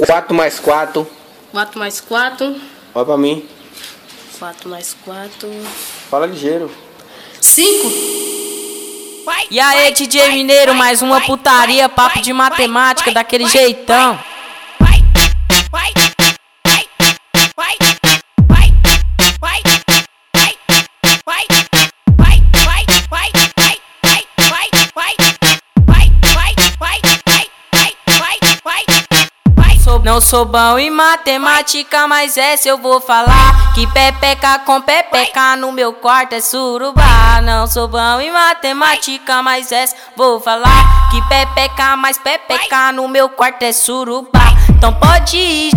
4 mais 4. 4 mais 4. Olha pra mim. 4 mais 4. Fala ligeiro. 5. E aí, DJ Mineiro, mais uma putaria, papo de matemática, daquele jeitão. Não sou bom em matemática, mas essa eu vou falar. Que pepeca com pepeca no meu quarto é surubá. Não sou bom em matemática, mas essa vou falar. Que pepeca mais pepeca no meu quarto é surubá. Então pode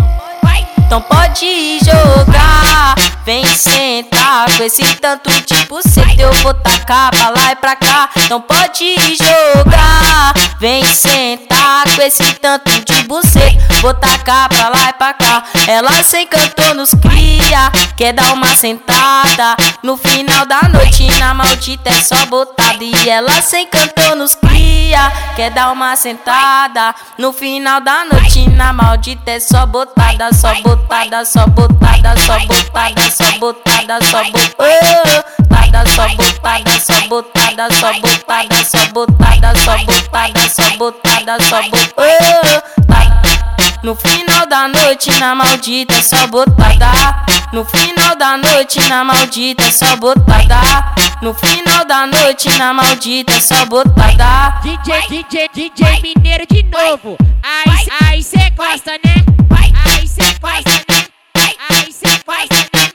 jogar. Vem sentar com esse tanto de buceta, eu vou tacar pra lá e pra cá. Então pode jogar. Vem sentar com esse tanto de buceta, vou tacar pra lá e pra cá. Ela se encantou nos cria, quer dar uma sentada. No final da noite na maldita é só botada. E ela se encantou nos cria, quer dar uma sentada. No final da noite na maldita é só botada. Só botada, só botada, só botada, só botada, só botada, só botada, só botada, só botada, só botada, só botada, só botada, só botada. No final da noite na maldita é só botada. No final da noite na maldita é só botada. No final da noite na maldita é só botada. DJ Mineiro de novo. Aí cê gosta, né? Aí cê gosta, né? Aí cê gosta, né?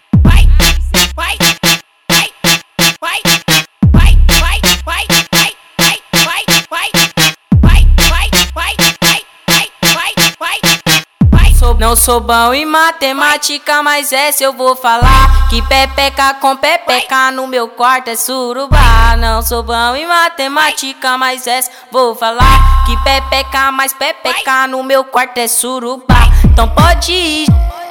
Não sou bom em matemática, mas essa eu vou falar. Que pepeca com pepeca no meu quarto é surubá. Não sou bom em matemática, mas essa vou falar. Que pepeca mais pepeca no meu quarto é surubá. Então pode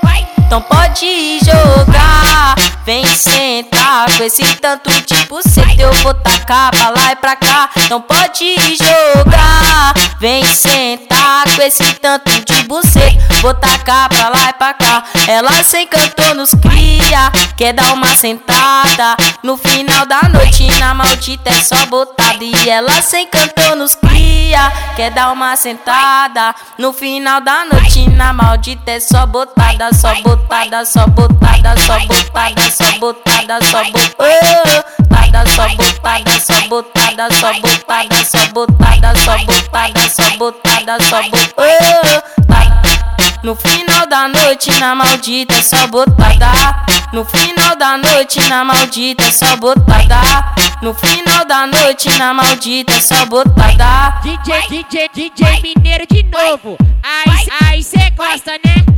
jogar. Vem sentar com esse tanto de buceta, eu vou tacar pra lá e pra cá. Então pode jogar. Vem sentar com esse tanto de buceta, vou tacar pra lá e pra cá. Ela se encantou nos cria, quer dar uma sentada. No final da noite na maldita é só botada. E ela se encantou nos cria, quer dar uma sentada. No final da noite na maldita é só botada. Só botada, só botada, só botada, só botada, só botada, só botada, só botada, só botada, só botada, só botada, só botada, só botada. No final da noite na maldita é só botada. No final da noite na maldita é só botada. No final da noite na maldita é só botada. DJ Mineiro de novo. Aí cê gosta, né?